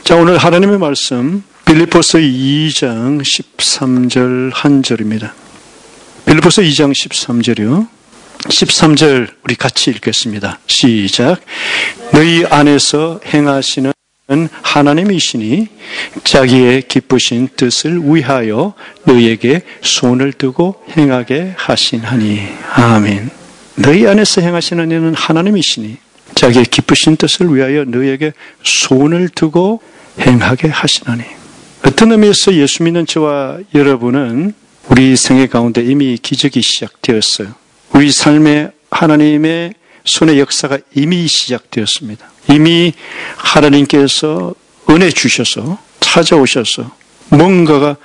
자, 오늘 하나님의 말씀 빌립보서 2장 13절 한 절입니다. 빌립보서 2장 13절이요. 13절 우리 같이 읽겠습니다. 시작. 너희 안에서 행하시는 하나님이시니 자기의 기쁘신 뜻을 위하여 너희에게 손을 두고 행하게 하시나니. 아멘. 너희 안에서 행하시는 이는 하나님이시니 자기의 기쁘신 뜻을 위하여 너희에게 손을 두고 행하게 하시나니. 어떤 의미에서 예수 믿는 저와 여러분은 우리 생애 가운데 이미 기적이 시작되었어요. 우리 삶에 하나님의 손의 역사가 이미 시작되었습니다. 이미 하나님께서 은혜 주셔서 찾아오셔서 뭔가가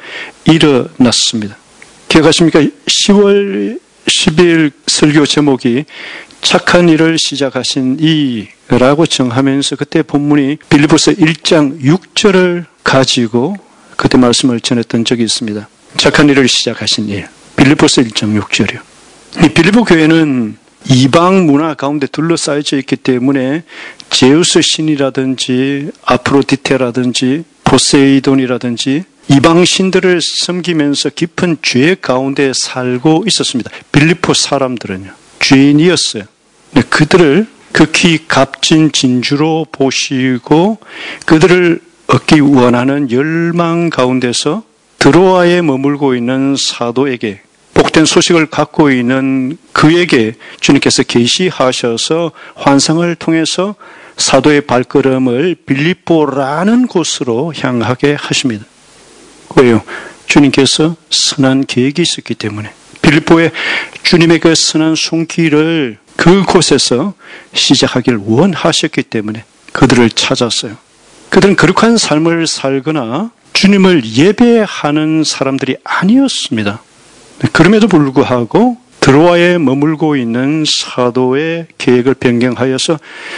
일어났습니다. 기억하십니까? 10월 10일 설교 제목이 착한 일을 시작하신 이라고 정하면서 그때 본문이 빌립보서 1장 6절을 가지고 그때 말씀을 전했던 적이 있습니다. 착한 일을 시작하신 일. 빌립보서 1장 6절이요. 이 빌립보 교회는 이방 문화 가운데 둘러싸여져 있기 때문에 제우스 신이라든지 아프로디테라든지 포세이돈이라든지 이방 신들을 섬기면서 깊은 죄 가운데 살고 있었습니다. 빌립보 사람들은요. 죄인이었어요. 그들을 극히 값진 진주로 보시고 그들을 얻기 원하는 열망 가운데서 드로아에 머물고 있는 사도에게 복된 소식을 갖고 있는 그에게 주님께서 계시하셔서 환상을 통해서 사도의 발걸음을 빌립보라는 곳으로 향하게 하십니다. 왜요? 주님께서 선한 계획이 있었기 때문에 빌립보에 주님의 그 선한 손길을 그곳에서 시작하길 원하셨기 때문에 그들을 찾았어요. 그들은 거룩한 삶을 살거나 주님을 예배하는 사람들이 아니었습니다. 그럼에도 불구하고 드로아에 머물고 있는 사도의 계획을 변경하여서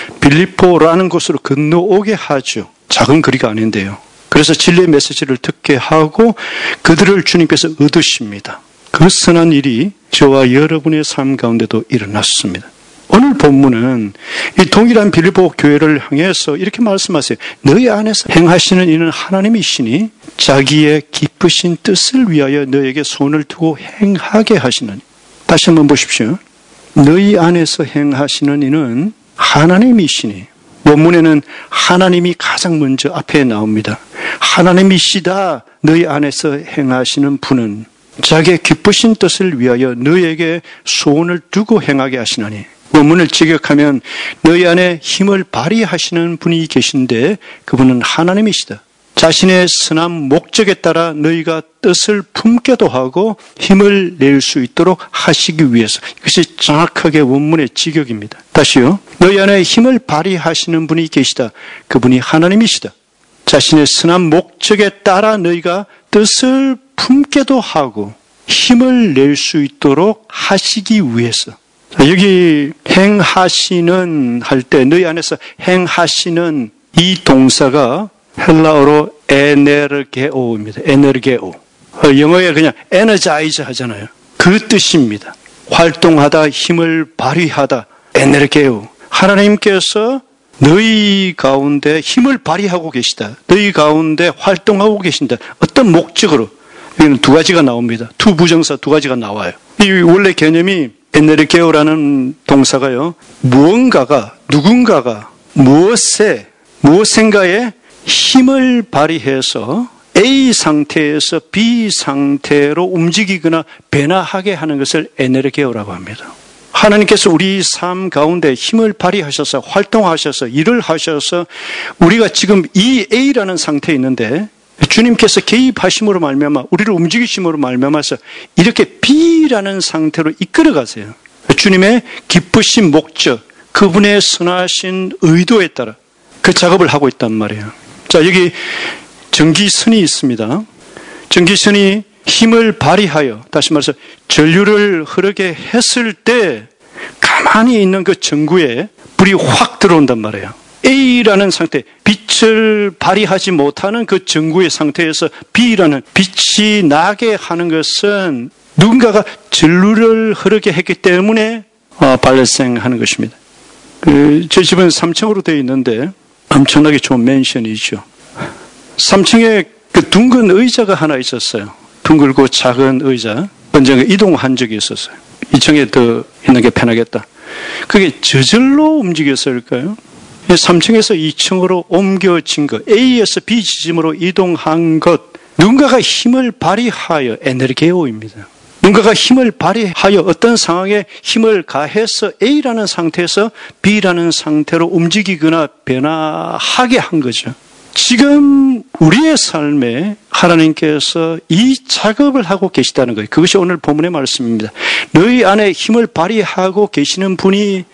빌립보라는 곳으로 건너오게 하죠. 작은 거리가 아닌데요. 그래서 진리의 메시지를 듣게 하고 그들을 주님께서 얻으십니다. 그 선한 일이 저와 여러분의 삶 가운데도 일어났습니다. 오늘 본문은 이 동일한 빌립보 교회를 향해서 이렇게 말씀하세요. 너희 안에서 행하시는 이는 하나님이시니 자기의 기쁘신 뜻을 위하여 너에게 손을 두고 행하게 하시느니. 다시 한번 보십시오. 너희 안에서 행하시는 이는 하나님이시니. 본문에는 하나님이 가장 먼저 앞에 나옵니다. 하나님이시다. 너희 안에서 행하시는 분은 자기의 기쁘신 뜻을 위하여 너희에게 손을 두고 행하게 하시나니. 본문을 직역하면 너희 안에 힘을 발휘하시는 분이 계신데 그분은 하나님이시다. 자신의 선한 목적에 따라 너희가 뜻을 품게도 하고 힘을 낼 수 있도록 하시기 위해서. 이것이 정확하게 원문의 직역입니다. 다시요. 너희 안에 힘을 발휘하시는 분이 계시다. 그분이 하나님이시다. 자신의 선한 목적에 따라 너희가 뜻을 품게도 하고 힘을 낼 수 있도록 하시기 위해서. 여기 행하시는 할 때 너희 안에서 행하시는 이 동사가 헬라어로 에네르게오입니다. 에네르게오. 영어에 그냥 에너자이즈 하잖아요. 그 뜻입니다. 활동하다, 힘을 발휘하다. 에네르게오. 하나님께서 너희 가운데 힘을 발휘하고 계시다. 너희 가운데 활동하고 계신다. 어떤 목적으로? 여기는 두 가지가 나옵니다. 투부정사 두 가지가 나와요. 이 원래 개념이 에네르게오라는 동사가요. 무언가가, 누군가가 무엇인가에 힘을 발휘해서 A 상태에서 B 상태로 움직이거나 변화하게 하는 것을 에네르게오라고 합니다. 하나님께서 우리 삶 가운데 힘을 발휘하셔서 활동하셔서 일을 하셔서 우리가 지금 이 A라는 상태에 있는데 주님께서 개입하심으로 말미암아 우리를 움직이심으로 말미암아서 이렇게 B라는 상태로 이끌어 가세요. 주님의 기쁘신 목적, 그분의 선하신 의도에 따라 그 작업을 하고 있단 말이에요. 자, 여기 전기선이 있습니다. 전기선이 힘을 발휘하여, 다시 말해서 전류를 흐르게 했을 때 가만히 있는 그 전구에 불이 확 들어온단 말이에요. A라는 상태, 빛을 발휘하지 못하는 그 전구의 상태에서 B라는 빛이 나게 하는 것은 누군가가 전류를 흐르게 했기 때문에 발생하는 것입니다. 제 집은 3층으로 되어 있는데 엄청나게 좋은 맨션이죠. 3층에 그 둥근 의자가 하나 있었어요. 둥글고 작은 의자. 언젠가 이동한 적이 있었어요. 2층에 더 있는 게 편하겠다. 그게 저절로 움직였을까요? 3층에서 2층으로 옮겨진 것, A에서 B 지점으로 이동한 것, 누군가가 힘을 발휘하여 에너게오입니다. 누군가가 힘을 발휘하여 어떤 상황에 힘을 가해서 A라는 상태에서 B라는 상태로 움직이거나 변화하게 한 거죠. 지금 우리의 삶에 하나님께서 이 작업을 하고 계시다는 거예요. 그것이 오늘 본문의 말씀입니다. 너희 안에 힘을 발휘하고 계시는 분이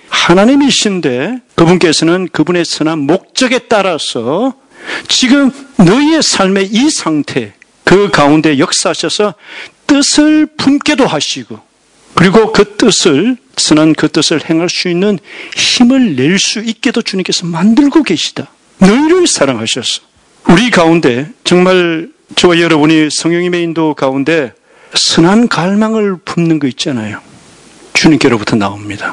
하나님이신데 그분께서는 그분의 선한 목적에 따라서 지금 너희의 삶의 이 상태, 그 가운데 역사하셔서 뜻을 품게도 하시고 그리고 그 뜻을, 선한 그 뜻을 행할 수 있는 힘을 낼 수 있게도 주님께서 만들고 계시다. 너희를 사랑하셨어. 우리 가운데 정말 저와 여러분이 성령님의 인도 가운데 선한 갈망을 품는 거 있잖아요. 주님께로부터 나옵니다.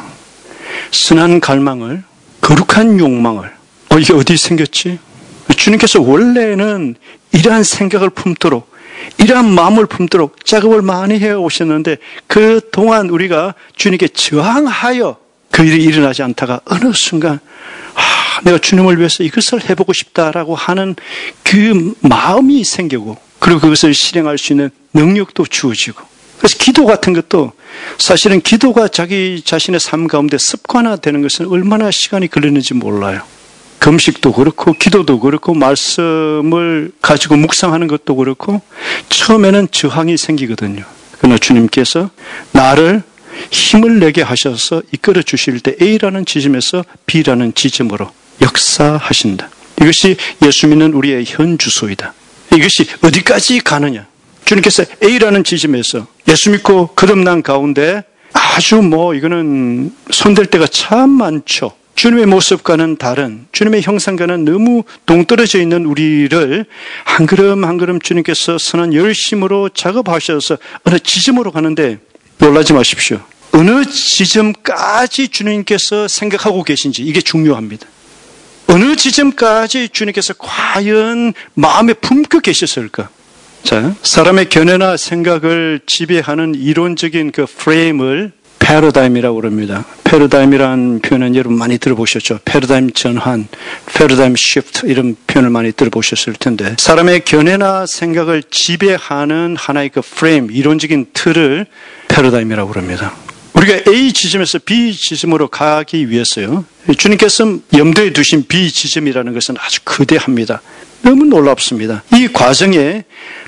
선한 갈망을, 거룩한 욕망을. 이게 어디 생겼지? 주님께서 원래는 이러한 생각을 품도록, 이러한 마음을 품도록 작업을 많이 해오셨는데 그동안 우리가 주님께 저항하여 그 일이 일어나지 않다가 어느 순간 내가 주님을 위해서 이것을 해보고 싶다라고 하는 그 마음이 생기고 그리고 그것을 실행할 수 있는 능력도 주어지고 그래서 기도 같은 것도 사실은 기도가 자기 자신의 삶 가운데 습관화되는 것은 얼마나 시간이 걸리는지 몰라요. 금식도 그렇고 기도도 그렇고 말씀을 가지고 묵상하는 것도 그렇고 처음에는 저항이 생기거든요. 그러나 주님께서 나를 힘을 내게 하셔서 이끌어 주실 때 A라는 지점에서 B라는 지점으로 역사하신다. 이것이 예수 믿는 우리의 현 주소이다. 이것이 어디까지 가느냐. 주님께서 A라는 지점에서 예수 믿고 거듭난 가운데 아주 이거는 손댈 때가 참 많죠. 주님의 모습과는 다른, 주님의 형상과는 너무 동떨어져 있는 우리를 한 걸음 한 걸음 주님께서 선한 열심으로 작업하셔서 어느 지점으로 가는데 놀라지 마십시오. 어느 지점까지 주님께서 생각하고 계신지 이게 중요합니다. 어느 지점까지 주님께서 과연 마음에 품고 계셨을까? 자, 사람의 견해나 생각을 지배하는 이론적인 그 프레임을 패러다임이라고 그럽니다. 패러다임이라는 표현은 여러분 많이 들어보셨죠? 패러다임 전환, 패러다임 시프트 이런 표현을 많이 들어보셨을 텐데 사람의 견해나 생각을 지배하는 하나의 그 프레임, 이론적인 틀을 패러다임이라고 그럽니다. 우리가 A 지점에서 B 지점으로 가기 위해서요. 주님께서 염두에 두신 B 지점이라는 것은 아주 거대합니다. 너무 놀랍습니다. 이 과정에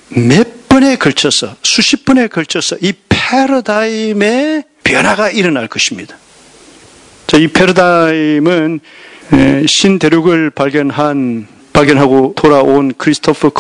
몇 번에 걸쳐서 수십 번에 걸쳐서 이 패러다임의 변화가 일어날 것입니다. 자, 이 패러다임은 신대륙을 발견하고 돌아온 크리스토퍼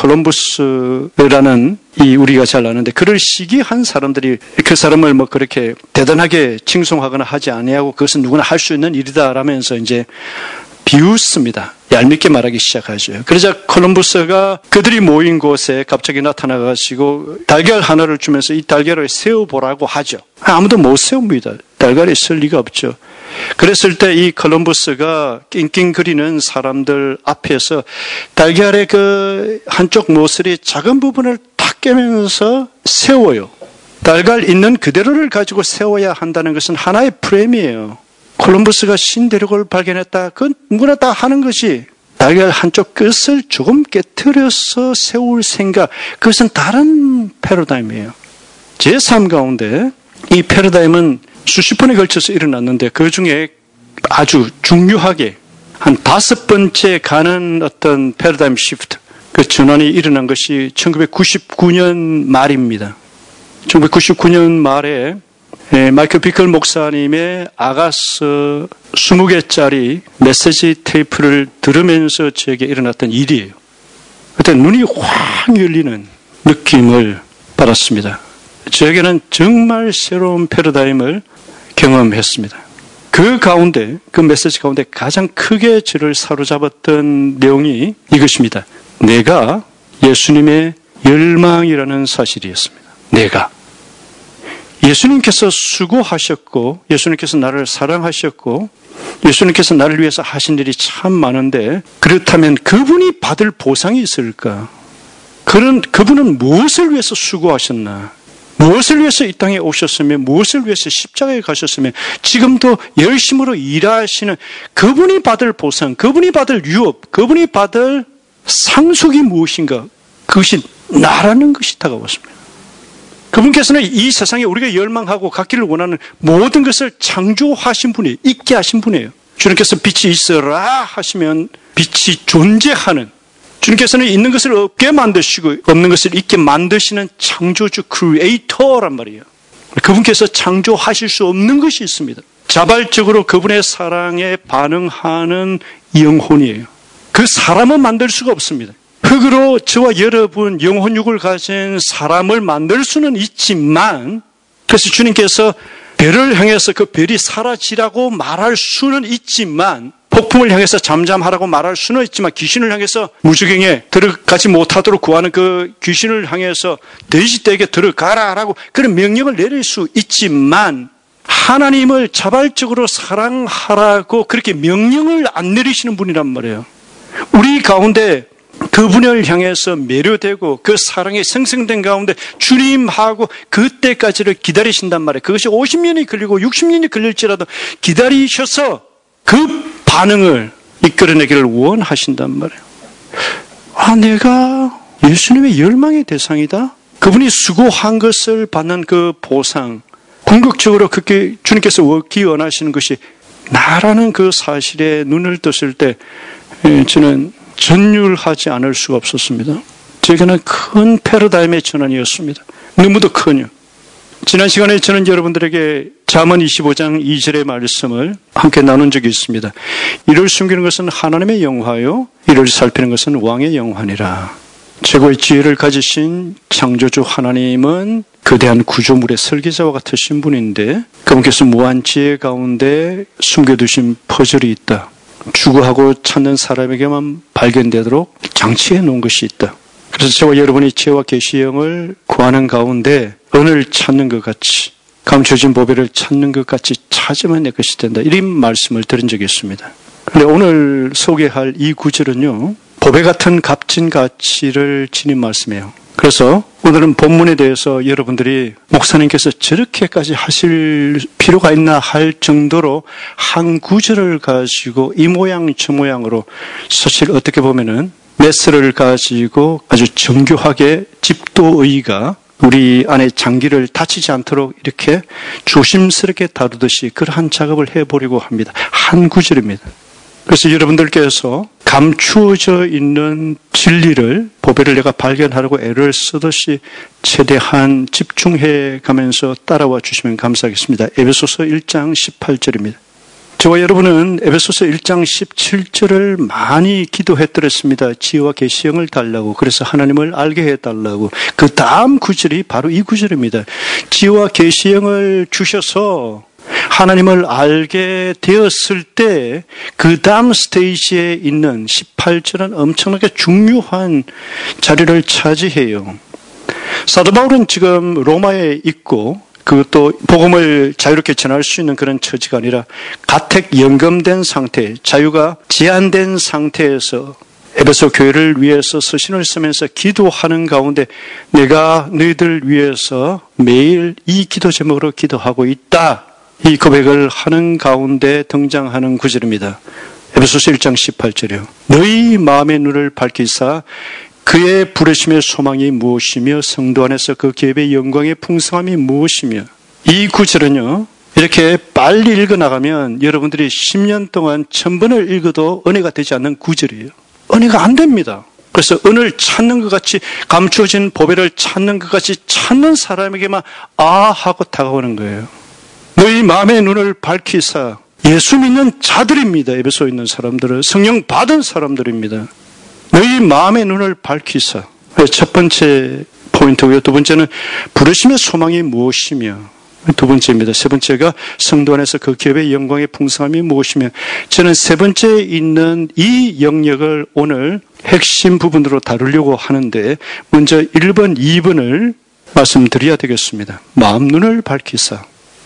콜럼버스라는 우리가 잘 아는데 그를 시기한 사람들이 그 사람을 그렇게 대단하게 칭송하거나 하지 아니하고 그것은 누구나 할 수 있는 일이다라면서 이제 비웃습니다. 얄밉게 말하기 시작하죠. 그러자 콜럼버스가 그들이 모인 곳에 갑자기 나타나가지고 달걀 하나를 주면서 이 달걀을 세워보라고 하죠. 아무도 못 세웁니다. 달걀이 있을 리가 없죠. 그랬을 때 이 콜럼버스가 낑낑거리는 사람들 앞에서 달걀의 그 한쪽 모서리 작은 부분을 탁 깨면서 세워요. 달걀 있는 그대로를 가지고 세워야 한다는 것은 하나의 프레임이에요. 콜럼버스가 신대륙을 발견했다. 그건 누구나 다 하는 것이 달걀 한쪽 끝을 조금 깨트려서 세울 생각. 그것은 다른 패러다임이에요. 제 삶 가운데 이 패러다임은 수십 번에 걸쳐서 일어났는데 그 중에 아주 중요하게 한 5번째 가는 어떤 패러다임 시프트, 그 전환이 일어난 것이 1999년 말입니다. 1999년 말에 마이클 비클 목사님의 아가서 20개짜리 메시지 테이프를 들으면서 저에게 일어났던 일이에요. 그때 눈이 확 열리는 느낌을 받았습니다. 저에게는 정말 새로운 패러다임을 경험했습니다. 그 가운데, 그 메시지 가운데 가장 크게 저를 사로잡았던 내용이 이것입니다. 내가 예수님의 열망이라는 사실이었습니다. 내가. 예수님께서 수고하셨고 예수님께서 나를 사랑하셨고 예수님께서 나를 위해서 하신 일이 참 많은데 그렇다면 그분이 받을 보상이 있을까? 그분은 무엇을 위해서 수고하셨나? 무엇을 위해서 이 땅에 오셨으며 무엇을 위해서 십자가에 가셨으며 지금도 열심으로 일하시는 그분이 받을 보상, 그분이 받을 유업, 그분이 받을 상속이 무엇인가? 그것이 나라는 것이 다가왔습니다. 그분께서는 이 세상에 우리가 열망하고 갖기를 원하는 모든 것을 창조하신 분이에요. 있게 하신 분이에요. 주님께서 빛이 있어라 하시면 빛이 존재하는, 주님께서는 있는 것을 없게 만드시고 없는 것을 있게 만드시는 창조주 크리에이터란 말이에요. 그분께서 창조하실 수 없는 것이 있습니다. 자발적으로 그분의 사랑에 반응하는 영혼이에요. 그 사람은 만들 수가 없습니다. 흙으로 저와 여러분 영혼육을 가진 사람을 만들 수는 있지만, 그래서 주님께서 별을 향해서 그 별이 사라지라고 말할 수는 있지만, 폭풍을 향해서 잠잠하라고 말할 수는 있지만, 귀신을 향해서 무저갱에 들어가지 못하도록 구하는 그 귀신을 향해서 돼지떼에게 들어가라라고 그런 명령을 내릴 수 있지만, 하나님을 자발적으로 사랑하라고 그렇게 명령을 안 내리시는 분이란 말이에요. 우리 가운데 그분을 향해서 매료되고 그 사랑에 생생된 가운데 주님하고 그때까지를 기다리신단 말이에요. 그것이 50년이 걸리고 60년이 걸릴지라도 기다리셔서 그 반응을 이끌어내기를 원하신단 말이에요. 내가 예수님의 열망의 대상이다? 그분이 수고한 것을 받는 그 보상, 궁극적으로 그렇게 주님께서 얻기 원하시는 것이 나라는 그 사실에 눈을 떴을 때 저는 전율하지 않을 수가 없었습니다. 제게는 큰 패러다임의 전환이었습니다. 너무도 큰요. 지난 시간에 저는 여러분들에게 잠언 25장 2절의 말씀을 함께 나눈 적이 있습니다. 이를 숨기는 것은 하나님의 영화요, 이를 살피는 것은 왕의 영화니라. 최고의 지혜를 가지신 창조주 하나님은 거대한 구조물의 설계자와 같으신 분인데, 그분께서 무한 지혜 가운데 숨겨두신 퍼즐이 있다. 추구하고 찾는 사람에게만 발견되도록 장치해 놓은 것이 있다. 그래서 저와 여러분이 지혜와 계시의 영을 구하는 가운데 은을 찾는 것 같이, 감춰진 보배를 찾는 것 같이 찾으면 내 것이 된다. 이런 말씀을 드린 적이 있습니다. 그런데 오늘 소개할 이 구절은요, 보배 같은 값진 가치를 지닌 말씀이에요. 그래서 오늘은 본문에 대해서 여러분들이 목사님께서 저렇게까지 하실 필요가 있나 할 정도로 한 구절을 가지고 이 모양 저 모양으로, 사실 어떻게 보면은 메스를 가지고 아주 정교하게 집도의가 우리 안에 장기를 다치지 않도록 이렇게 조심스럽게 다루듯이 그러한 작업을 해보려고 합니다. 한 구절입니다. 그래서 여러분들께서 감추어져 있는 진리를, 보배를 내가 발견하려고 애를 쓰듯이 최대한 집중해 가면서 따라와 주시면 감사하겠습니다. 에베소서 1장 18절입니다. 저와 여러분은 에베소서 1장 17절을 많이 기도했더랬습니다. 지혜와 계시형을 달라고, 그래서 하나님을 알게 해달라고. 그 다음 구절이 바로 이 구절입니다. 지혜와 계시형을 주셔서 하나님을 알게 되었을 때 그 다음 스테이지에 있는 18절은 엄청나게 중요한 자리를 차지해요. 사도 바울은 지금 로마에 있고, 그것도 복음을 자유롭게 전할 수 있는 그런 처지가 아니라 가택 연금된 상태, 자유가 제한된 상태에서 에베소 교회를 위해서 서신을 쓰면서 기도하는 가운데 내가 너희들 위해서 매일 이 기도 제목으로 기도하고 있다. 이 고백을 하는 가운데 등장하는 구절입니다. 에베소서 1장 18절이요. 너희 마음의 눈을 밝히사 그의 부르심의 소망이 무엇이며 성도 안에서 그 기업의 영광의 풍성함이 무엇이며. 이 구절은요, 이렇게 빨리 읽어나가면 여러분들이 10년 동안 1000번을 읽어도 은혜가 되지 않는 구절이에요. 은혜가 안 됩니다. 그래서 은을 찾는 것 같이, 감추어진 보배를 찾는 것 같이 찾는 사람에게만 하고 다가오는 거예요. 너희 마음의 눈을 밝히사, 예수 믿는 자들입니다. 에베소에 있는 사람들은 성령 받은 사람들입니다. 너희 마음의 눈을 밝히사. 첫 번째 포인트고요. 두 번째는 부르심의 소망이 무엇이며, 두 번째입니다. 세 번째가 성도 안에서 그 기업의 영광의 풍성함이 무엇이며. 저는 세 번째에 있는 이 영역을 오늘 핵심 부분으로 다루려고 하는데, 먼저 1번, 2번을 말씀드려야 되겠습니다. 마음 눈을 밝히사.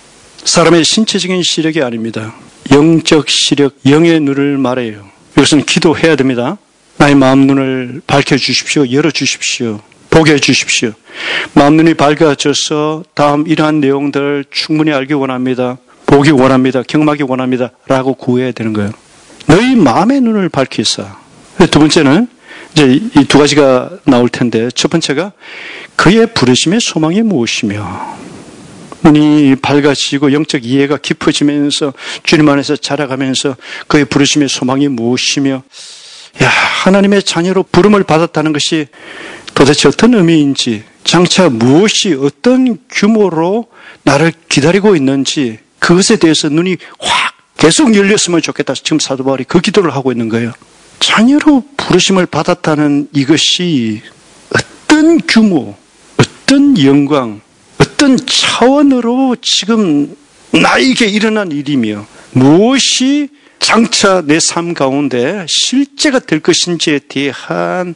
사람의 신체적인 시력이 아닙니다. 영적 시력, 영의 눈을 말해요. 이것은 기도해야 됩니다. 나의 마음 눈을 밝혀주십시오. 열어주십시오. 보게 해주십시오. 마음 눈이 밝아져서 다음 이러한 내용들 충분히 알기 원합니다. 보기 원합니다. 경험하기 원합니다. 라고 구해야 되는 거예요. 너희 마음의 눈을 밝히사. 두 번째는 이제 이 두 가지가 나올 텐데, 첫 번째가 그의 부르심의 소망이 무엇이며, 눈이 밝아지고 영적 이해가 깊어지면서 주님 안에서 자라가면서 그의 부르심의 소망이 무엇이며, 하나님의 자녀로 부름을 받았다는 것이 도대체 어떤 의미인지, 장차 무엇이 어떤 규모로 나를 기다리고 있는지, 그것에 대해서 눈이 확 계속 열렸으면 좋겠다. 지금 사도 바울이 그 기도를 하고 있는 거예요. 자녀로 부르심을 받았다는 이것이 어떤 규모, 어떤 영광, 어떤 차원으로 지금 나에게 일어난 일이며 무엇이 장차 내 삶 가운데 실제가 될 것인지에 대한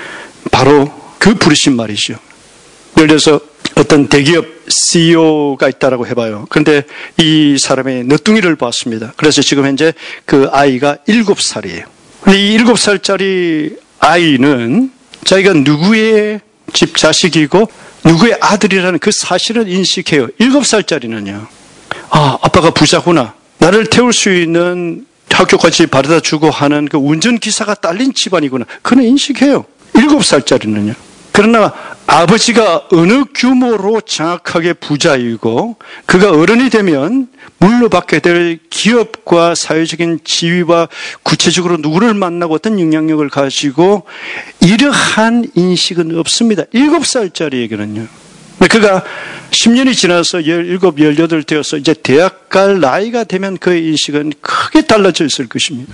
바로 그 부르심 말이죠. 예를 들어서 어떤 대기업 CEO가 있다라고 해봐요. 그런데 이 사람의 늦둥이를 봤습니다. 그래서 지금 현재 그 아이가 7살이에요. 이 7살짜리 아이는 자기가 누구의 집 자식이고 누구의 아들이라는 그 사실을 인식해요. 7살짜리는요. 아빠가 부자구나. 나를 태울 수 있는 학교까지 바래다 주고 하는 그 운전기사가 딸린 집안이구나. 그는 인식해요. 7살짜리는요. 그러나 아버지가 어느 규모로 정확하게 부자이고 그가 어른이 되면 물려받게 될 기업과 사회적인 지위와 구체적으로 누구를 만나고 어떤 영향력을 가지고 이러한 인식은 없습니다. 7살짜리에게는요. 그가 10년이 지나서 17, 18 되어서 이제 대학 갈 나이가 되면 그의 인식은 크게 달라져 있을 것입니다.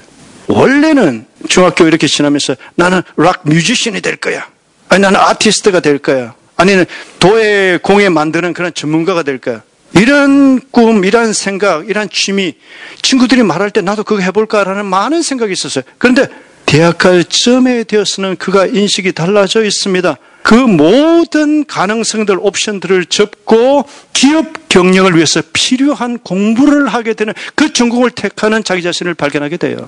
원래는 중학교 이렇게 지나면서 나는 락 뮤지션이 될 거야. 아니 나는 아티스트가 될 거야. 아니면 도예 공예 만드는 그런 전문가가 될 거야. 이런 꿈, 이런 생각, 이런 취미 친구들이 말할 때 나도 그거 해볼까라는 많은 생각이 있었어요. 그런데 대학 갈 쯤에 되어서는 그가 인식이 달라져 있습니다. 그 모든 가능성들, 옵션들을 접고 기업 경영을 위해서 필요한 공부를 하게 되는 그 전공을 택하는 자기 자신을 발견하게 돼요.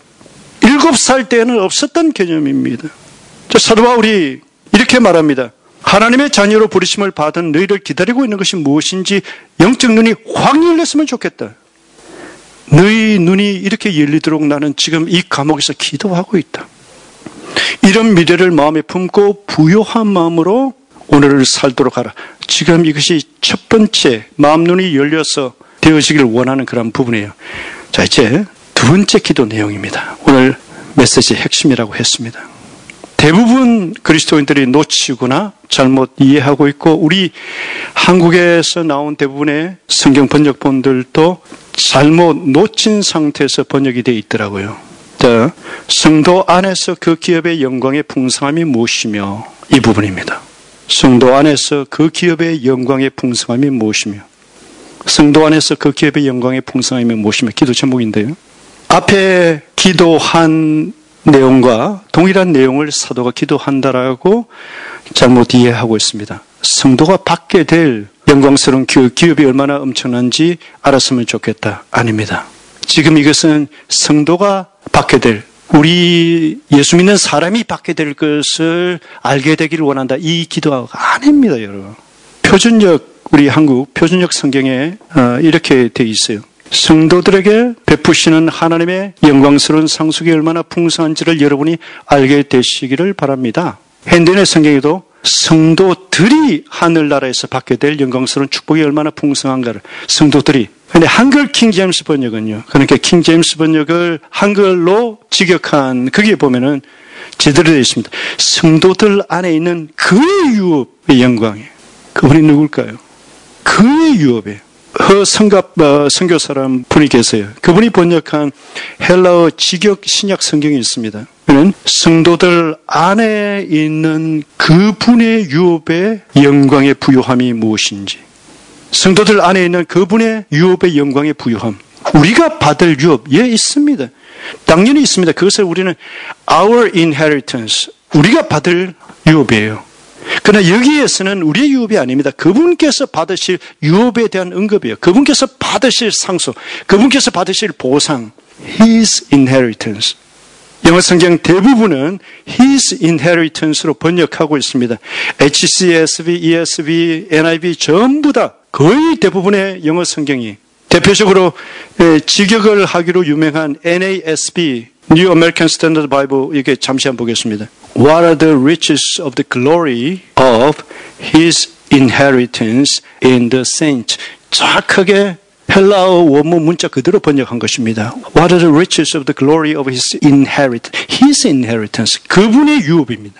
7살 때는 없었던 개념입니다. 사도 바울이 이렇게 말합니다. 하나님의 자녀로 부르심을 받은 너희를 기다리고 있는 것이 무엇인지 영적 눈이 확 열렸으면 좋겠다. 너희 눈이 이렇게 열리도록 나는 지금 이 감옥에서 기도하고 있다. 이런 미래를 마음에 품고 부요한 마음으로 오늘을 살도록 하라. 지금 이것이 첫 번째 마음 눈이 열려서 되어지길 원하는 그런 부분이에요. 자, 이제 두 번째 기도 내용입니다. 오늘 메시지의 핵심이라고 했습니다. 대부분 그리스도인들이 놓치거나 잘못 이해하고 있고 우리 한국에서 나온 대부분의 성경 번역본들도 잘못 놓친 상태에서 번역이 되어 있더라고요. 자, 성도 안에서 그 기업의 영광의 풍성함이 무엇이며 이 부분입니다. 성도 안에서 그 기업의 영광의 풍성함이 무엇이며 성도 안에서 그 기업의 영광의 풍성함이 무엇이며 기도 제목인데요. 앞에 기도한 내용과 동일한 내용을 사도가 기도한다라고 잘못 이해하고 있습니다. 성도가 받게 될 영광스러운 기업이 얼마나 엄청난지 알았으면 좋겠다. 아닙니다. 지금 이것은 성도가 받게 될, 우리 예수 믿는 사람이 받게 될 것을 알게 되기를 원한다. 이 기도가 아닙니다, 여러분. 표준역, 우리 한국 표준역 성경에 이렇게 되어 있어요. 성도들에게 베푸시는 하나님의 영광스러운 상속이 얼마나 풍성한지를 여러분이 알게 되시기를 바랍니다. 현대의 성경에도 성도들이 하늘나라에서 받게 될 영광스러운 축복이 얼마나 풍성한가를 성도들이. 근데 한글 킹제임스 번역은요. 그러니까 킹제임스 번역을 한글로 직역한 거기에 보면은 제대로 되어 있습니다. 성도들 안에 있는 그의 유업의 영광이에요. 그분이 누굴까요? 그의 유업이에요. 허성갑 선교사람 분이 계세요. 그분이 번역한 헬라어 직역 신약 성경이 있습니다. 그는 성도들 안에 있는 그분의 유업의 영광의 부요함이 무엇인지, 성도들 안에 있는 그분의 유업의 영광의 부요함, 우리가 받을 유업, 있습니다. 당연히 있습니다. 그것을 우리는 our inheritance, 우리가 받을 유업이에요. 그러나 여기에서는 우리의 유업이 아닙니다. 그분께서 받으실 유업에 대한 언급이에요. 그분께서 받으실 상속, 그분께서 받으실 보상, His inheritance. 영어 성경 대부분은 His inheritance로 번역하고 있습니다. HCSB, ESV, NIV 전부 다 거의 대부분의 영어 성경이 대표적으로 직역을 하기로 유명한 NASB, New American Standard Bible, 이게 잠시 한번 보겠습니다. What are the riches of the glory of His inheritance in the saints? 정확하게 헬라어 원문 문자 그대로 번역한 것입니다. What are the riches of the glory of His inheritance? His inheritance. 그분의 유업입니다.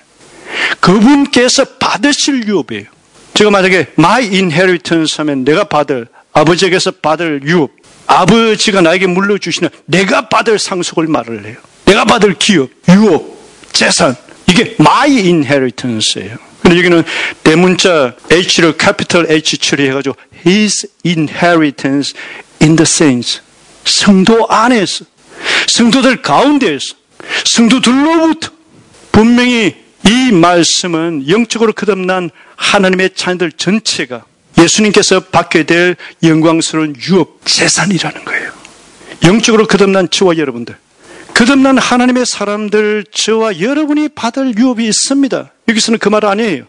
그분께서 받으실 유업이에요. 제가 만약에 my inheritance 하면 내가 받을, 아버지에게서 받을 유업, 아버지가 나에게 물려주시는 내가 받을 상속을 말을 해요. 내가 받을 기업, 유업, 재산, 이게 my inheritance예요. 근데 여기는 대문자 H를 capital H 처리해가지고 His inheritance in the saints. 성도 안에서, 성도들 가운데에서, 성도들로부터 분명히 이 말씀은 영적으로 거듭난 하나님의 자녀들 전체가 예수님께서 받게 될 영광스러운 유업, 재산이라는 거예요. 영적으로 거듭난 저와 여러분들, 거듭난 하나님의 사람들, 저와 여러분이 받을 유업이 있습니다. 여기서는 그 말 아니에요.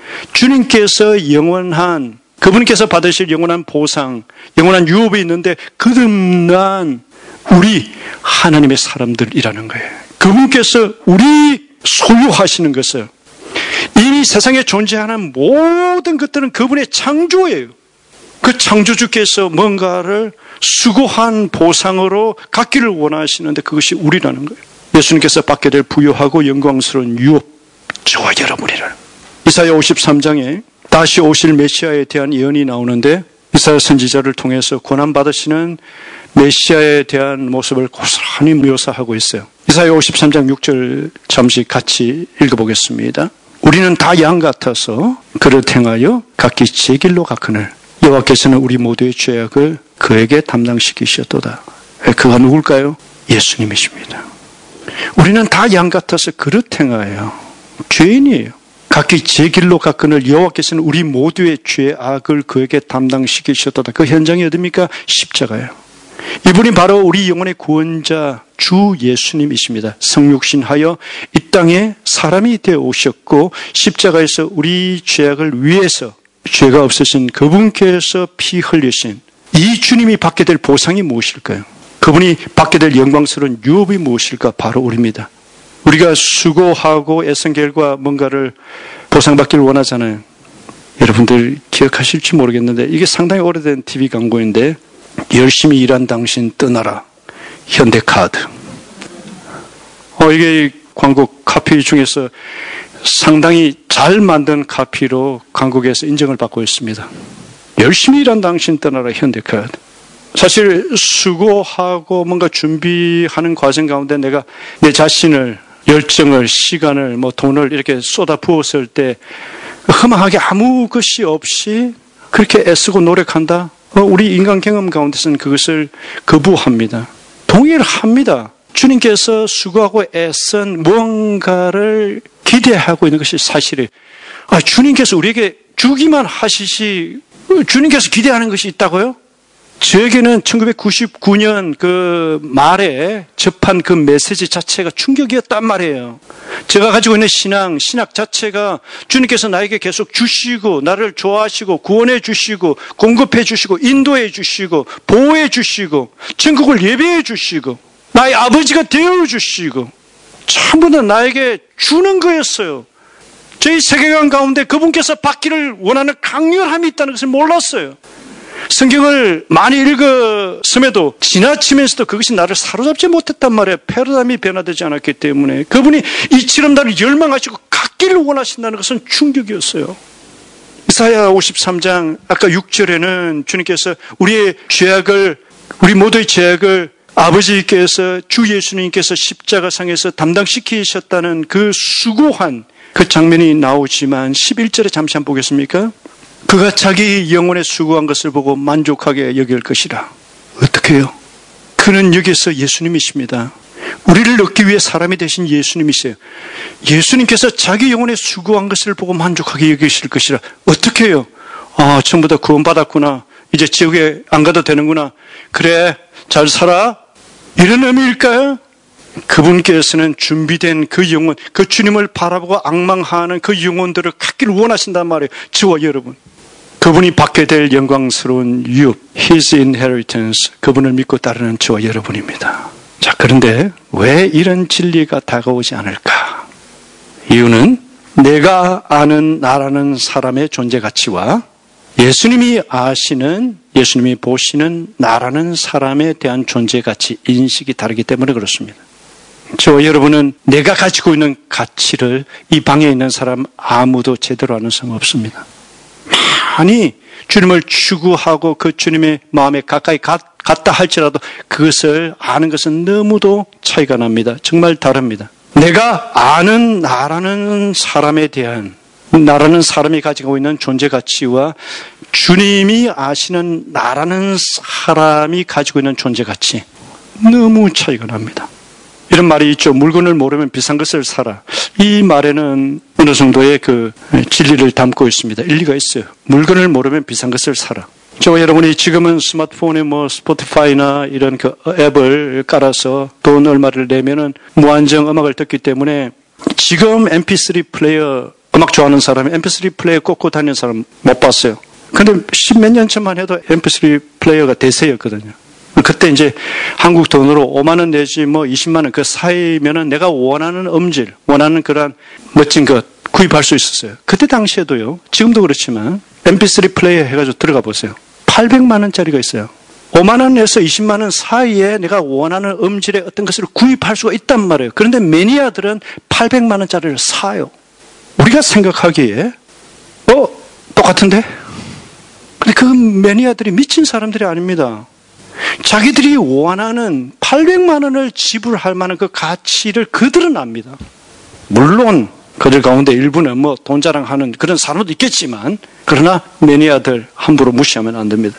주님께서 영원한, 그분께서 받으실 영원한 보상, 영원한 유업이 있는데 거듭난 우리 하나님의 사람들이라는 거예요. 그분께서 우리 소유하시는 것을, 이미 세상에 존재하는 모든 것들은 그분의 창조예요. 그 창조주께서 뭔가를 수고한 보상으로 갖기를 원하시는데 그것이 우리라는 거예요. 예수님께서 받게 될 부유하고 영광스러운 유업, 저와 여러분이라는. 이사야 53장에 다시 오실 메시아에 대한 예언이 나오는데 이사야 선지자를 통해서 고난받으시는 메시아에 대한 모습을 고스란히 묘사하고 있어요. 이사야 53장 6절 잠시 같이 읽어보겠습니다. 우리는 다 양 같아서 그릇 행하여 각기 제 길로 가거늘 여호와께서는 우리 모두의 죄악을 그에게 담당시키셨도다. 그가 누굴까요? 예수님이십니다. 우리는 다 양 같아서 그릇 행하여 죄인이에요. 각기 제 길로 가거늘 여호와께서는 우리 모두의 죄악을 그에게 담당시키셨도다. 그 현장이 어디입니까? 십자가예요. 이분이 바로 우리 영혼의 구원자 주 예수님이십니다. 성육신하여 이 땅에 사람이 되어 오셨고 십자가에서 우리 죄악을 위해서 죄가 없으신 그분께서 피 흘리신 이 주님이 받게 될 보상이 무엇일까요? 그분이 받게 될 영광스러운 유업이 무엇일까? 바로 우리입니다. 우리가 수고하고 애쓴 결과 뭔가를 보상받기를 원하잖아요. 여러분들 기억하실지 모르겠는데 이게 상당히 오래된 TV 광고인데 열심히 일한 당신 떠나라. 현대카드. 이게 광고 카피 중에서 상당히 잘 만든 카피로 광고계에서 인정을 받고 있습니다. 열심히 일한 당신 떠나라. 현대카드. 사실 수고하고 뭔가 준비하는 과정 가운데 내가 내 자신을, 열정을, 시간을, 돈을 이렇게 쏟아 부었을 때 허망하게 아무 것이 없이 그렇게 애쓰고 노력한다? 우리 인간 경험 가운데서는 그것을 거부합니다. 동일합니다. 주님께서 수고하고 애쓴 무언가를 기대하고 있는 것이 사실이에요. 주님께서 우리에게 주기만 하시지 주님께서 기대하는 것이 있다고요? 저에게는 1999년 그 말에 접한 그 메시지 자체가 충격이었단 말이에요. 제가 가지고 있는 신학 자체가 주님께서 나에게 계속 주시고 나를 좋아하시고 구원해 주시고 공급해 주시고 인도해 주시고 보호해 주시고 천국을 예배해 주시고 나의 아버지가 되어 주시고 전부 다 나에게 주는 거였어요. 저희 세계관 가운데 그분께서 받기를 원하는 강렬함이 있다는 것을 몰랐어요. 성경을 많이 읽었음에도 지나치면서도 그것이 나를 사로잡지 못했단 말이에요. 패러다임이 변화되지 않았기 때문에 그분이 이처럼 나를 열망하시고 갖기를 원하신다는 것은 충격이었어요. 이사야 53장 아까 6절에는 주님께서 우리의 죄악을, 우리 모두의 죄악을 아버지께서 주 예수님께서 십자가상에서 담당시키셨다는 그 수고한 그 장면이 나오지만 11절에 잠시 한번 보겠습니까? 그가 자기 영혼에 수고한 것을 보고 만족하게 여길 것이라. 어떻게 해요? 그는 여기서 예수님이십니다. 우리를 얻기 위해 사람이 되신 예수님이세요. 예수님께서 자기 영혼에 수고한 것을 보고 만족하게 여기실 것이라. 어떻게 해요? 전부 다 구원받았구나. 이제 지옥에 안 가도 되는구나. 그래, 잘 살아. 이런 의미일까요? 그분께서는 준비된 그 영혼, 그 주님을 바라보고 앙망하는 그 영혼들을 갖기를 원하신단 말이에요. 저와 여러분. 그분이 받게 될 영광스러운 유업, His inheritance, 그분을 믿고 따르는 저와 여러분입니다. 자, 그런데 왜 이런 진리가 다가오지 않을까? 이유는 내가 아는 나라는 사람의 존재 가치와 예수님이 아시는, 예수님이 보시는 나라는 사람에 대한 존재 가치, 인식이 다르기 때문에 그렇습니다. 저와 여러분은 내가 가지고 있는 가치를 이 방에 있는 사람 아무도 제대로 아는 사람 없습니다. 많이 주님을 추구하고 그 주님의 마음에 가까이 갔다 할지라도 그것을 아는 것은 너무도 차이가 납니다. 정말 다릅니다. 내가 아는 나라는 사람에 대한, 나라는 사람이 가지고 있는 존재 가치와 주님이 아시는 나라는 사람이 가지고 있는 존재 가치, 너무 차이가 납니다. 이런 말이 있죠. 물건을 모르면 비싼 것을 사라. 이 말에는 어느 정도의 그 진리를 담고 있습니다. 일리가 있어요. 물건을 모르면 비싼 것을 사라. 저와 여러분이 지금은 스마트폰에 스포티파이나 이런 그 앱을 깔아서 돈 얼마를 내면은 무한정 음악을 듣기 때문에 지금 MP3 플레이어, 음악 좋아하는 사람이 MP3 플레이어 꽂고 다니는 사람 못 봤어요. 근데 십몇 년 전만 해도 MP3 플레이어가 대세였거든요. 그때 이제 한국 돈으로 5만 원 내지 20만 원 그 사이면은 내가 원하는 음질, 원하는 그런 멋진 것 구입할 수 있었어요. 그때 당시에도요. 지금도 그렇지만 MP3 플레이어 해가지고 들어가 보세요. 800만 원짜리가 있어요. 5만 원에서 20만 원 사이에 내가 원하는 음질의 어떤 것을 구입할 수가 있단 말이에요. 그런데 매니아들은 800만 원짜리를 사요. 우리가 생각하기에 똑같은데? 근데 그 매니아들이 미친 사람들이 아닙니다. 자기들이 원하는 800만 원을 지불할 만한 그 가치를 그들은 압니다. 물론 그들 가운데 일부는 돈 자랑하는 그런 사람도 있겠지만, 그러나 매니아들 함부로 무시하면 안 됩니다.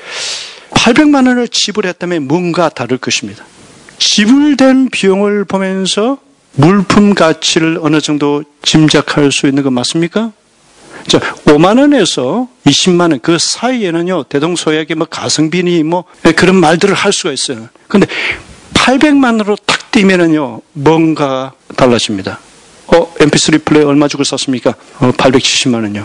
800만 원을 지불했다면 뭔가 다를 것입니다. 지불된 비용을 보면서 물품 가치를 어느 정도 짐작할 수 있는 거 맞습니까? 자, 5만 원에서 20만 원 그 사이에는요, 대동소이하게 가성비니 그런 말들을 할 수가 있어요. 근데 800만 원으로 탁 뛰면은요, 뭔가 달라집니다. MP3 플레이 얼마 주고 샀습니까? 870만 원요.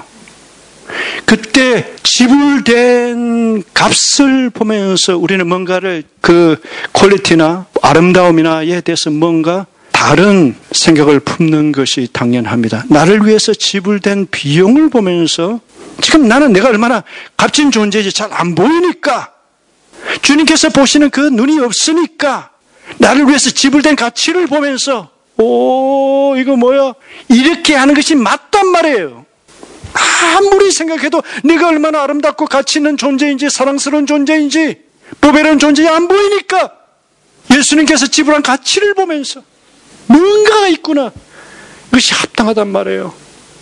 그때 지불된 값을 보면서 우리는 뭔가를 그 퀄리티나 아름다움이나에 대해서 뭔가 다른 생각을 품는 것이 당연합니다. 나를 위해서 지불된 비용을 보면서 지금 나는 내가 얼마나 값진 존재인지 잘 안 보이니까, 주님께서 보시는 그 눈이 없으니까 나를 위해서 지불된 가치를 보면서 이거 뭐야? 이렇게 하는 것이 맞단 말이에요. 아무리 생각해도 내가 얼마나 아름답고 가치 있는 존재인지, 사랑스러운 존재인지, 보배로운 존재인지 안 보이니까 예수님께서 지불한 가치를 보면서 뭔가가 있구나, 그것이 합당하단 말이에요.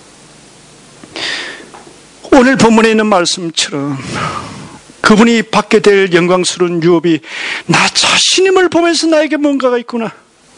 오늘 본문에 있는 말씀처럼 그분이 받게 될 영광스러운 유업이 나 자신임을 보면서 나에게 뭔가가 있구나,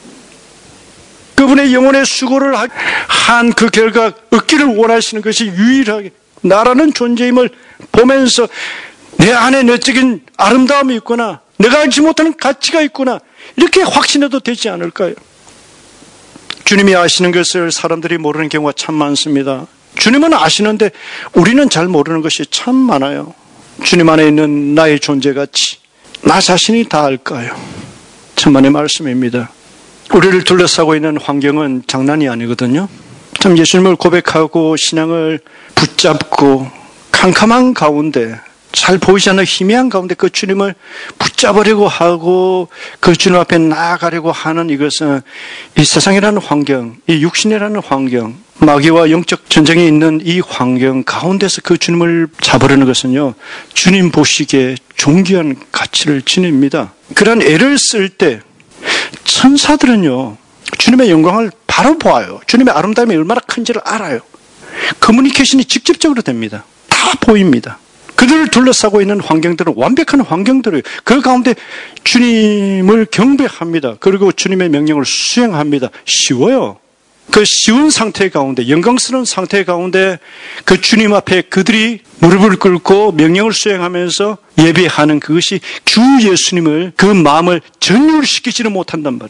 그분의 영혼의 수고를 한 그 결과 얻기를 원하시는 것이 유일하게 나라는 존재임을 보면서 내 안에 내적인 아름다움이 있구나, 내가 알지 못하는 가치가 있구나, 이렇게 확신해도 되지 않을까요? 주님이 아시는 것을 사람들이 모르는 경우가 참 많습니다. 주님은 아시는데 우리는 잘 모르는 것이 참 많아요. 주님 안에 있는 나의 존재 가치, 나 자신이 다 알까요? 천만의 말씀입니다. 우리를 둘러싸고 있는 환경은 장난이 아니거든요. 참 예수님을 고백하고 신앙을 붙잡고 캄캄한 가운데, 잘 보이지 않는 희미한 가운데 그 주님을 붙잡으려고 하고 그 주님 앞에 나아가려고 하는 이것은 이 세상이라는 환경, 이 육신이라는 환경, 마귀와 영적 전쟁이 있는 이 환경 가운데서 그 주님을 잡으려는 것은요, 주님 보시기에 존귀한 가치를 지닙니다. 그런 애를 쓸 때 천사들은요, 주님의 영광을 바로 보아요. 주님의 아름다움이 얼마나 큰지를 알아요. 커뮤니케이션이 직접적으로 됩니다. 다 보입니다. 그들을 둘러싸고 있는 환경들은 완벽한 환경들이에요. 그 가운데 주님을 경배합니다. 그리고 주님의 명령을 수행합니다. 쉬워요. 그 쉬운 상태 가운데, 영광스러운 상태 가운데 그 주님 앞에 그들이 무릎을 꿇고 명령을 수행하면서 예배하는 그것이 주 예수님을, 그 마음을 전율시키지는 못한단 말이에요.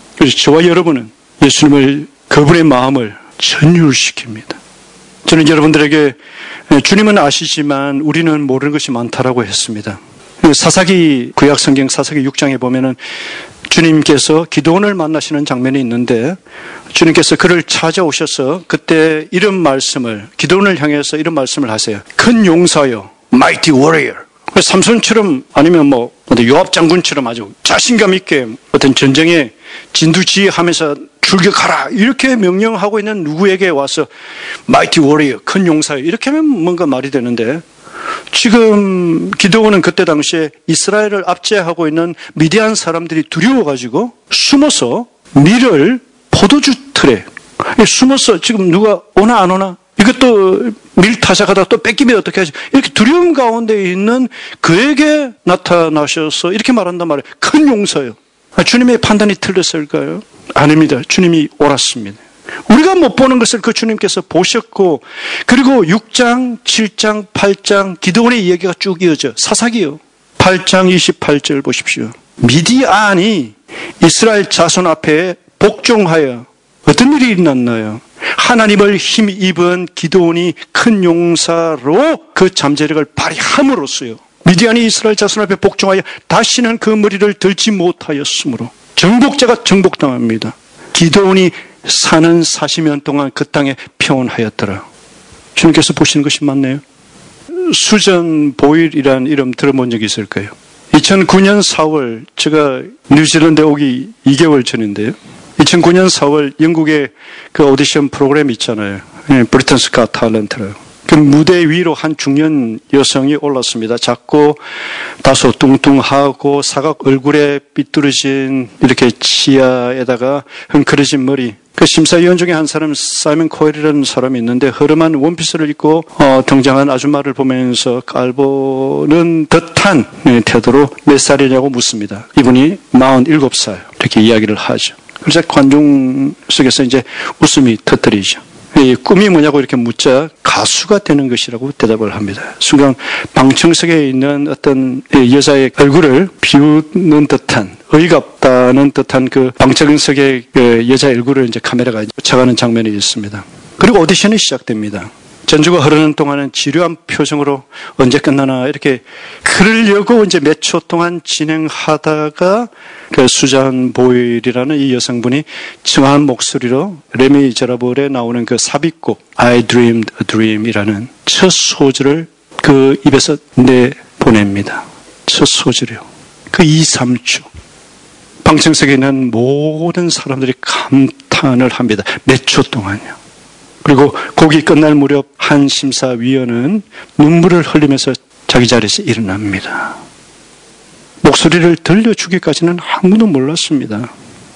그래서 저와 여러분은 예수님을, 그분의 마음을 전율시킵니다. 저는 여러분들에게 주님은 아시지만 우리는 모르는 것이 많다라고 했습니다. 사사기, 구약성경 사사기 6장에 보면은 주님께서 기드온을 만나시는 장면이 있는데 주님께서 그를 찾아오셔서 그때 이런 말씀을, 기드온을 향해서 이런 말씀을 하세요. 큰 용사여, mighty warrior. 삼손처럼 아니면 요압 장군처럼 아주 자신감 있게 어떤 전쟁에 진두지휘하면서 출격하라 이렇게 명령하고 있는 누구에게 와서 mighty warrior, 큰 용사여 이렇게 하면 뭔가 말이 되는데 지금 기드온은 그때 당시에 이스라엘을 압제하고 있는 미디안 사람들이 두려워가지고 숨어서 밀을 포도주 틀에 숨어서 지금 누가 오나 안 오나 이것도 밀 타작하다 또 뺏기면 어떻게 하지? 이렇게 두려움 가운데 있는 그에게 나타나셔서 이렇게 말한단 말이에요. 큰 용서요. 주님의 판단이 틀렸을까요? 아닙니다. 주님이 옳았습니다. 우리가 못 보는 것을 그 주님께서 보셨고, 그리고 6장, 7장, 8장 기드온의 이야기가 쭉 이어져. 사사기요. 8장 28절 보십시오. 미디안이 이스라엘 자손 앞에 복종하여 어떤 일이 일어났나요? 하나님을 힘입은 기드온이 큰 용사로 그 잠재력을 발휘함으로써요. 미디안이 이스라엘 자손 앞에 복종하여 다시는 그 머리를 들지 못하였으므로 정복자가 정복당합니다. 기드온이 사는 40년 동안 그 땅에 평온하였더라. 주님께서 보시는 것이 맞네요. 수전 보일이라는 이름 들어본 적이 있을 거예요. 2009년 4월 제가 뉴질랜드에 오기 2개월 전인데요. 2009년 4월 영국의 그 오디션 프로그램 있잖아요. 브리튼스 갓 탤런트라고. 그 무대 위로 한 중년 여성이 올랐습니다. 작고 다소 뚱뚱하고 사각 얼굴에 삐뚤어진 이렇게 치아에다가 흥크러진 머리. 그 심사위원 중에 한 사람 사이먼 코엘이라는 사람이 있는데 허름한 원피스를 입고 등장한 아줌마를 보면서 깔보는 듯한 태도로 몇 살이냐고 묻습니다. 이분이 47살 이렇게 이야기를 하죠. 그래서 관중 속에서 이제 웃음이 터뜨리죠. 이 꿈이 뭐냐고 이렇게 묻자 가수가 되는 것이라고 대답을 합니다. 순간 방청석에 있는 어떤 여자의 얼굴을 비우는 듯한 의의가 없다는 듯한 그 방청석의 그 여자의 얼굴을 이제 카메라가 쫓아가는 장면이 있습니다. 그리고 오디션이 시작됩니다. 전주가 흐르는 동안은 지루한 표정으로 언제 끝나나 이렇게 그러려고 이제 몇 초 동안 진행하다가 그 수잔 보일이라는 이 여성분이 청아한 목소리로 레미제라블에 나오는 그 삽입곡 I Dreamed a Dream이라는 첫 소절을 그 입에서 내보냅니다. 첫 소절이요. 그 2, 3초. 방청석에 있는 모든 사람들이 감탄을 합니다. 몇 초 동안요. 그리고 곡이 끝날 무렵 한 심사위원은 눈물을 흘리면서 자기 자리에서 일어납니다. 목소리를 들려주기까지는 아무도 몰랐습니다.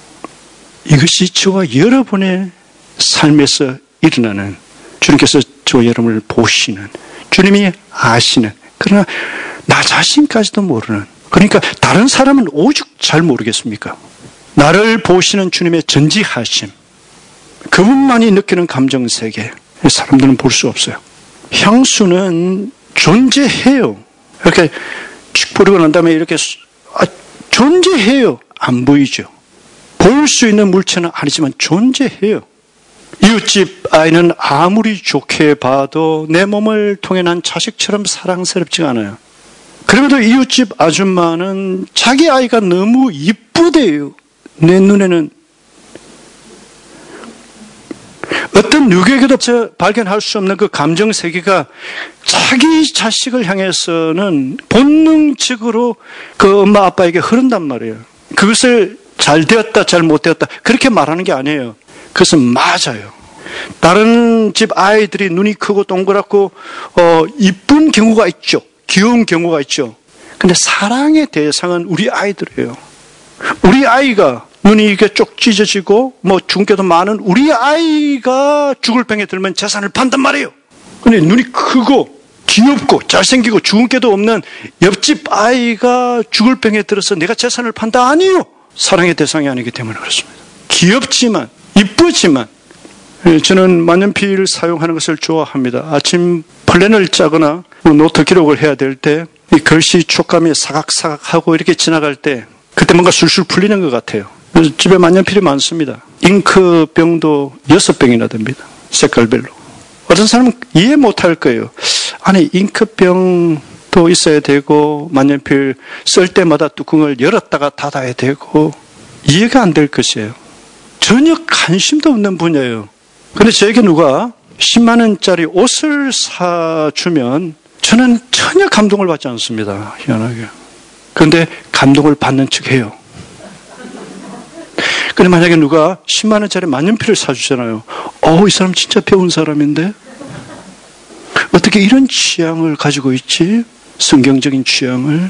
이것이 저와 여러분의 삶에서 일어나는 주님께서 저와 여러분을 보시는 주님이 아시는 그러나 나 자신까지도 모르는 그러니까 다른 사람은 오죽 잘 모르겠습니까? 나를 보시는 주님의 전지하심 그분만이 느끼는 감정세계 사람들은 볼 수 없어요. 향수는 존재해요. 이렇게 쭉 뿌리고 난 다음에 이렇게 존재해요. 안 보이죠. 볼 수 있는 물체는 아니지만 존재해요. 이웃집 아이는 아무리 좋게 봐도 내 몸을 통해 난 자식처럼 사랑스럽지가 않아요. 그럼에도 이웃집 아줌마는 자기 아이가 너무 이쁘대요. 내 눈에는 어떤 누구에게도 발견할 수 없는 그 감정 세계가 자기 자식을 향해서는 본능적으로 그 엄마 아빠에게 흐른단 말이에요. 그것을 잘 되었다 잘 못되었다 그렇게 말하는 게 아니에요. 그것은 맞아요. 다른 집 아이들이 눈이 크고 동그랗고 이쁜 경우가 있죠. 귀여운 경우가 있죠. 근데 사랑의 대상은 우리 아이들이에요. 우리 아이가 눈이 이렇게 쪽 찢어지고 중께도 많은 우리 아이가 죽을 병에 들면 재산을 판단 말이에요. 근데 눈이 크고 귀엽고 잘생기고 주근깨도 없는 옆집 아이가 죽을 병에 들어서 내가 재산을 판다 아니에요. 사랑의 대상이 아니기 때문에 그렇습니다. 귀엽지만 이쁘지만 저는 만년필을 사용하는 것을 좋아합니다. 아침 플랜을 짜거나 노트 기록을 해야 될 때 이 글씨 촉감이 사각사각하고 이렇게 지나갈 때 그때 뭔가 술술 풀리는 것 같아요. 집에 만년필이 많습니다. 잉크병도 6병이나 됩니다. 색깔별로. 어떤 사람은 이해 못할 거예요. 아니, 잉크병도 있어야 되고 만년필 쓸 때마다 뚜껑을 열었다가 닫아야 되고 이해가 안 될 것이에요. 전혀 관심도 없는 분야예요. 그런데 저에게 누가 10만 원짜리 옷을 사주면 저는 전혀 감동을 받지 않습니다. 희한하게. 그런데 감동을 받는 척 해요. 근데 만약에 누가 10만 원짜리 만년필을 사주잖아요. 이 사람 진짜 배운 사람인데? 어떻게 이런 취향을 가지고 있지? 성경적인 취향을.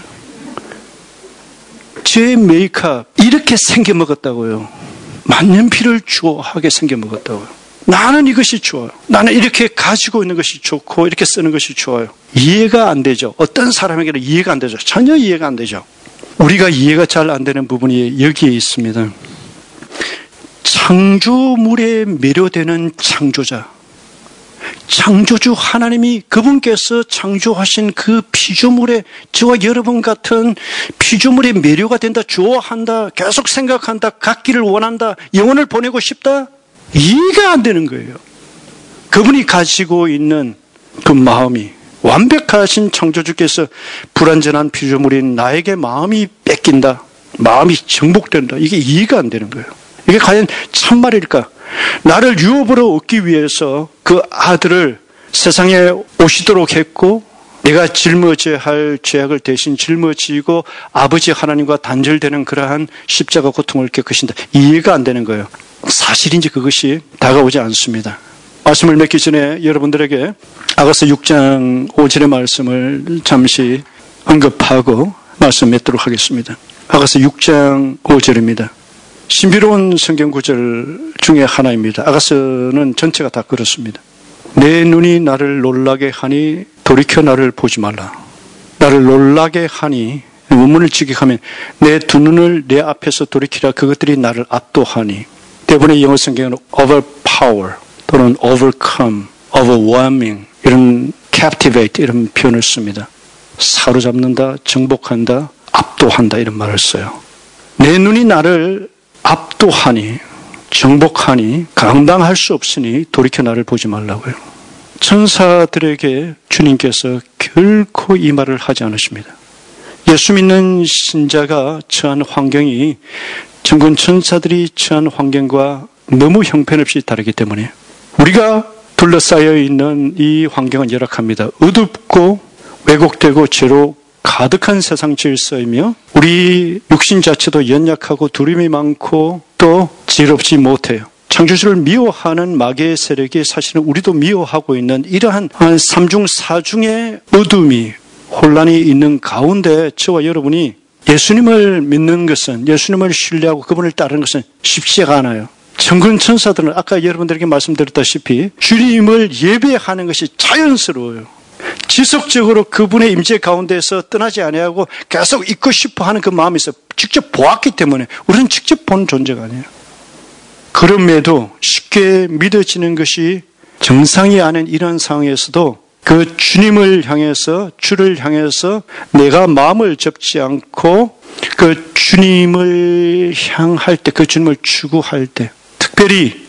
제 메이크업 이렇게 생겨먹었다고요. 만년필을 좋아하게 생겨먹었다고요. 나는 이것이 좋아요. 나는 이렇게 가지고 있는 것이 좋고 이렇게 쓰는 것이 좋아요. 이해가 안 되죠. 어떤 사람에게는 이해가 안 되죠. 전혀 이해가 안 되죠. 우리가 이해가 잘 안 되는 부분이 여기에 있습니다. 창조물에 매료되는 창조자. 창조주 하나님이 그분께서 창조하신 그 피조물에 저와 여러분 같은 피조물에 매료가 된다, 좋아한다, 계속 생각한다, 갖기를 원한다, 영혼을 보내고 싶다? 이해가 안 되는 거예요. 그분이 가지고 있는 그 마음이 완벽하신 창조주께서 불완전한 피조물인 나에게 마음이 뺏긴다, 마음이 정복된다. 이게 이해가 안 되는 거예요. 이게 과연 참말일까? 나를 유업으로 얻기 위해서 그 아들을 세상에 오시도록 했고 내가 짊어져야 할 죄악을 대신 짊어지고 아버지 하나님과 단절되는 그러한 십자가 고통을 겪으신다. 이해가 안 되는 거예요. 사실인지 그것이 다가오지 않습니다. 말씀을 맺기 전에 여러분들에게 아가서 6장 5절의 말씀을 잠시 언급하고 말씀 맺도록 하겠습니다. 아가서 6장 5절입니다. 신비로운 성경 구절 중에 하나입니다. 아가서는 전체가 다 그렇습니다. 내 눈이 나를 놀라게 하니 돌이켜 나를 보지 말라. 나를 놀라게 하니, 원문을 직역하면 내 두 눈을 내 앞에서 돌이키라. 그것들이 나를 압도하니. 대부분의 영어 성경은 overpower 또는 overcome, overwhelming 이런 captivate 이런 표현을 씁니다. 사로잡는다, 정복한다, 압도한다 이런 말을 써요. 내 눈이 나를 압도하니, 정복하니, 감당할 수 없으니 돌이켜 나를 보지 말라고요. 천사들에게 주님께서 결코 이 말을 하지 않으십니다. 예수 믿는 신자가 처한 환경이 천군 천사들이 처한 환경과 너무 형편없이 다르기 때문에 우리가 둘러싸여 있는 이 환경은 열악합니다. 어둡고 왜곡되고 죄로 가득한 세상 질서이며 우리 육신 자체도 연약하고 두려움이 많고 또 지혜롭지 못해요. 창조주를 미워하는 마귀의 세력이 사실은 우리도 미워하고 있는 이러한 삼중 사중의 어둠이 혼란이 있는 가운데 저와 여러분이 예수님을 믿는 것은, 예수님을 신뢰하고 그분을 따르는 것은 쉽지가 않아요. 천군 천사들은 아까 여러분들에게 말씀드렸다시피 주님을 예배하는 것이 자연스러워요. 지속적으로 그분의 임재 가운데서 떠나지 아니하고 계속 있고 싶어 하는 그 마음이 있어요. 직접 보았기 때문에 우리는 직접 본 존재가 아니에요. 그럼에도 쉽게 믿어지는 것이 정상이 아닌 이런 상황에서도 그 주님을 향해서, 주를 향해서 내가 마음을 접지 않고 그 주님을 향할 때, 그 주님을 추구할 때, 특별히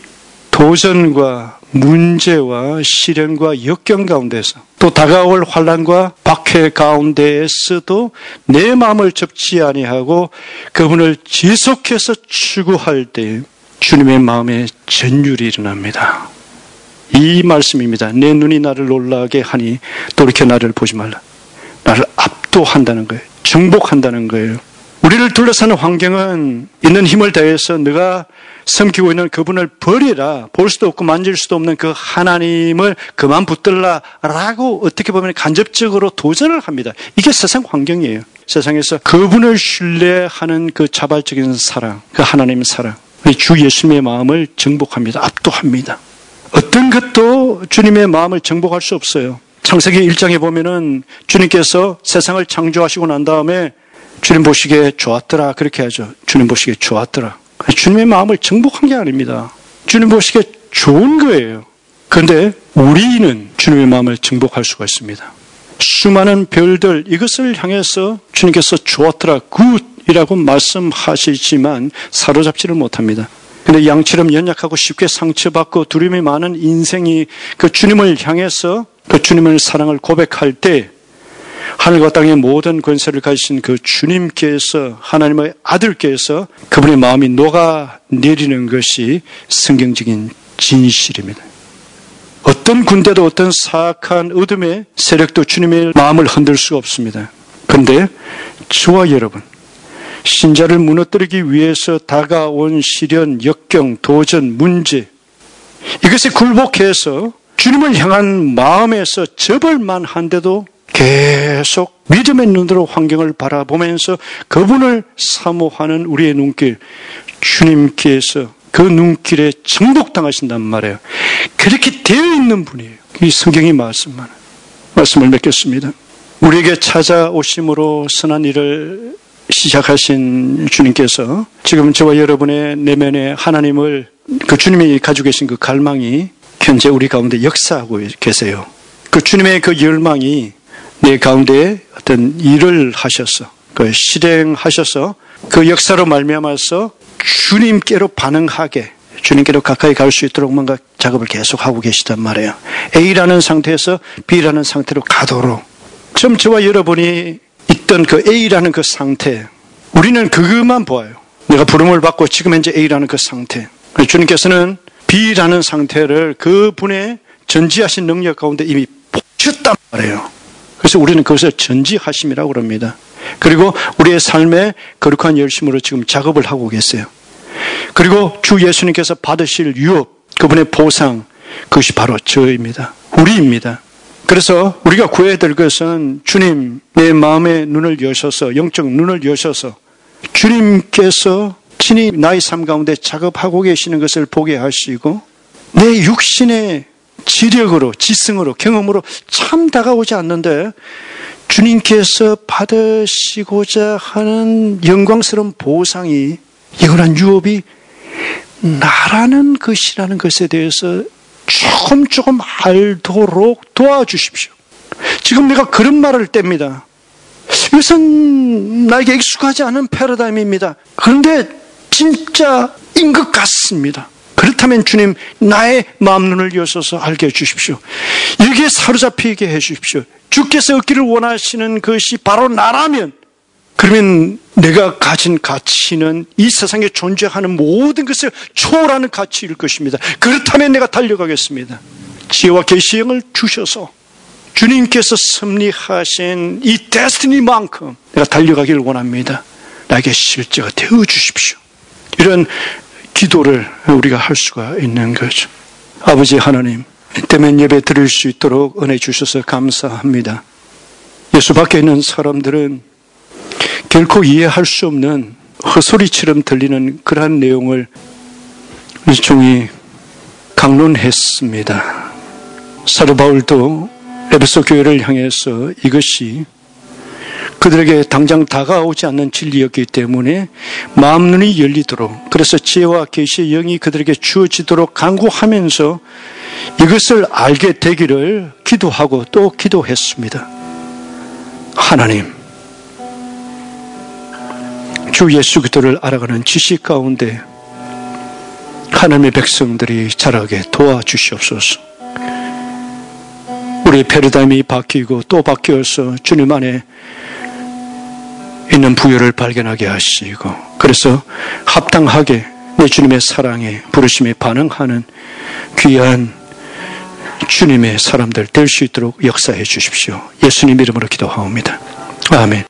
도전과 문제와 시련과 역경 가운데서 또 다가올 환난과 박해 가운데에서도 내 마음을 접지 아니하고 그분을 지속해서 추구할 때 주님의 마음에 전율이 일어납니다. 이 말씀입니다. 내 눈이 나를 놀라게 하니 돌이켜 나를 보지 말라. 나를 압도한다는 거예요. 정복한다는 거예요. 우리를 둘러싸는 환경은 있는 힘을 다해서 네가 섬기고 있는 그분을 버리라. 볼 수도 없고 만질 수도 없는 그 하나님을 그만 붙들라라고 어떻게 보면 간접적으로 도전을 합니다. 이게 세상 환경이에요. 세상에서 그분을 신뢰하는 그 자발적인 사랑, 그 하나님의 사랑, 주 예수님의 마음을 정복합니다. 압도합니다. 어떤 것도 주님의 마음을 정복할 수 없어요. 창세기 1장에 보면은 주님께서 세상을 창조하시고 난 다음에 주님 보시기에 좋았더라 그렇게 하죠. 주님 보시기에 좋았더라. 주님의 마음을 정복한 게 아닙니다. 주님 보시기에 좋은 거예요. 그런데 우리는 주님의 마음을 정복할 수가 있습니다. 수많은 별들 이것을 향해서 주님께서 좋았더라 굿 주님이라고 말씀하시지만 사로잡지를 못합니다. 근데 양처럼 연약하고 쉽게 상처받고 두려움이 많은 인생이 그 주님을 향해서 그 주님의 사랑을 고백할 때 하늘과 땅의 모든 권세를 가지신 그 주님께서, 하나님의 아들께서 그분의 마음이 녹아내리는 것이 성경적인 진실입니다. 어떤 군대도 어떤 사악한 어둠의 세력도 주님의 마음을 흔들 수가 없습니다. 그런데 저와 여러분, 신자를 무너뜨리기 위해서 다가온 시련, 역경, 도전, 문제, 이것에 굴복해서 주님을 향한 마음에서 접을만 한데도 계속 믿음의 눈으로 환경을 바라보면서 그분을 사모하는 우리의 눈길, 주님께서 그 눈길에 정복당하신단 말이에요. 그렇게 되어 있는 분이에요. 이 성경이 말씀을 맺겠습니다. 우리에게 찾아오심으로 선한 일을 시작하신 주님께서 지금 저와 여러분의 내면에 하나님을, 그 주님이 가지고 계신 그 갈망이 현재 우리 가운데 역사하고 계세요. 그 주님의 그 열망이 내 가운데 어떤 일을 하셔서, 그 실행하셔서 그 역사로 말미암아서 주님께로 반응하게, 주님께로 가까이 갈 수 있도록 뭔가 작업을 계속하고 계시단 말이에요. A라는 상태에서 B라는 상태로 가도록. 좀 저와 여러분이 있던 그 A라는 그 상태, 우리는 그것만 보아요. 내가 부름을 받고 지금 현재 A라는 그 상태. 주님께서는 B라는 상태를 그분의 전지하신 능력 가운데 이미 보셨단 말이에요. 그래서 우리는 그것을 전지하심이라고 그럽니다. 그리고 우리의 삶에 거룩한 열심으로 지금 작업을 하고 계세요. 그리고 주 예수님께서 받으실 유업, 그분의 보상, 그것이 바로 저입니다. 우리입니다. 그래서 우리가 구해야 될 것은 주님, 내 마음의 눈을 여셔서, 영적 눈을 여셔서 주님께서 친히 나의 삶 가운데 작업하고 계시는 것을 보게 하시고 내 육신의 지력으로, 지성으로, 경험으로 참 다가오지 않는데 주님께서 받으시고자 하는 영광스러운 보상이, 영원한 유업이 나라는 것이라는 것에 대해서 조금 알도록 도와주십시오. 지금 내가 그런 말을 뗍니다. 이것은 나에게 익숙하지 않은 패러다임입니다. 그런데 진짜인 것 같습니다. 그렇다면 주님, 나의 마음 눈을 여셔서 알게 해주십시오. 여기에 사로잡히게 해주십시오. 주께서 얻기를 원하시는 것이 바로 나라면, 그러면 내가 가진 가치는 이 세상에 존재하는 모든 것을 초월하는 가치일 것입니다. 그렇다면 내가 달려가겠습니다. 지혜와 계시형을 주셔서 주님께서 섭리하신 이 데스티니만큼 내가 달려가기를 원합니다. 나에게 실제가 되어 주십시오. 이런 기도를 우리가 할 수가 있는 거죠. 아버지 하나님, 때면 예배 드릴 수 있도록 은혜 주셔서 감사합니다. 예수 밖에 있는 사람들은 결코 이해할 수 없는 헛소리처럼 들리는 그러한 내용을 일종의 강론했습니다. 사도 바울도 에베소 교회를 향해서 이것이 그들에게 당장 다가오지 않는 진리였기 때문에 마음 눈이 열리도록, 그래서 지혜와 계시의 영이 그들에게 주어지도록 간구하면서 이것을 알게 되기를 기도하고 또 기도했습니다. 하나님, 주 예수 그리스도를 알아가는 지식 가운데 하나님의 백성들이 자라게 도와주시옵소서. 우리의 패러다임이 바뀌고 또 바뀌어서 주님 안에 있는 부여를 발견하게 하시고, 그래서 합당하게 내 주님의 사랑에, 부르심에 반응하는 귀한 주님의 사람들 될 수 있도록 역사해 주십시오. 예수님 이름으로 기도하옵니다. 아멘.